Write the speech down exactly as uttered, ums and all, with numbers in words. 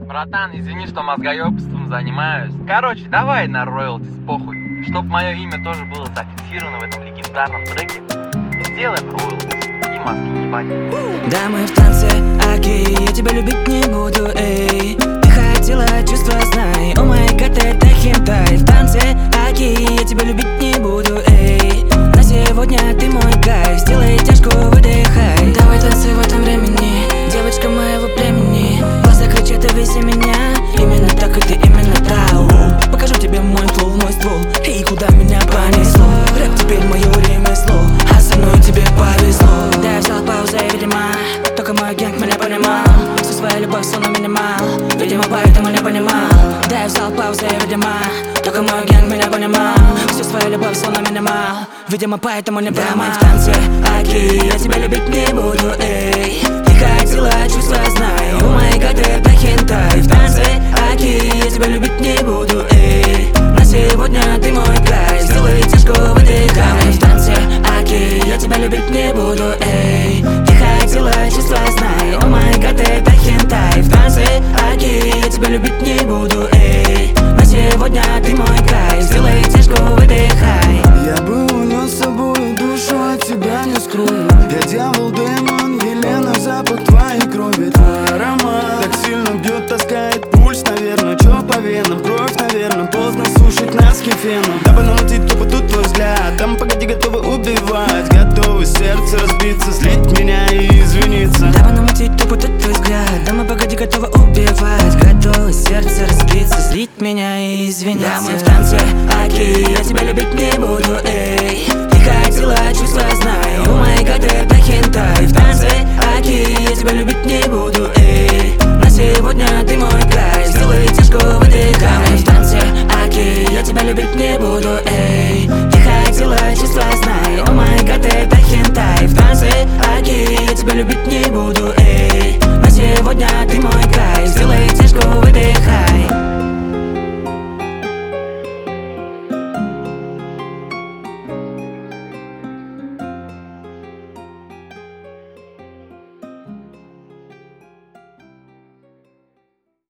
Братан, извини, что мозгоёбством занимаюсь. Короче, давай на роялтис, похуй. Чтоб мое имя тоже было зафиксировано в этом легендарном треке. Сделаем роялтис и мозги не ебать. Да, мы в танце, окей, я тебя любить не буду, эй. Ты хотела чувства, знай, о май гад, это хентай. В танце, окей, я тебя любить не буду, эй. На сегодня ты мой кайф, сделай тяжко, выдыхай. Давай танцуй в этом времени, девочка моего племени. Глаза кричат, вези меня, именно так и ты, именно так. Покажу тебе мой флоу, мой ствол, и куда меня понесло. Рэп теперь мое ремесло, а со мной тебе повезло. Да, я взял паузу, видимо, только мой гэнг меня понимал. Всю свою любовь словно минимал, видимо, поэтому не понимал. Да, я взял паузу, видимо, только мой гэнг меня понимал. Всю свою любовь словно минимал, видимо, поэтому не понимал. Да, мы в танце, окей, я тебя любить не буду, эй. Ты хотела чувства, знай, о май гад, это хентай. В танце, окей, я тебя любить не буду, эй. На сегодня ты мой кайф, сделай тяжко, выдыхай. Да, мы в танце, окей, я тебя любить не буду, эй. Ты хотела чувства, знай, о май гад, это хентай. В танце, окей, я тебя любить не буду, эй. На сегодня ты мой кайф, сделай тяжко, выдыхай. Я бы унес с собой душу, от тебя не скрою. Я дьявол, демон, Елена, запах твоей крови. Твой аромат так сильно бьет, таскает пульс, наверное. Чё по венам, кровь, наверное. Поздно сушить носки феном. Дабы намутить тупо тут твой взгляд. Там погоди, готовы убивать, готовы сердце разбиться, злить меня и извиниться. Дабы намутить тупо тут твой взгляд. Да мы погоди, готовы убивать, готовы сердце разбиться, злить меня и извиняться. Да, мы в танце, окей, я тебя любить не буду,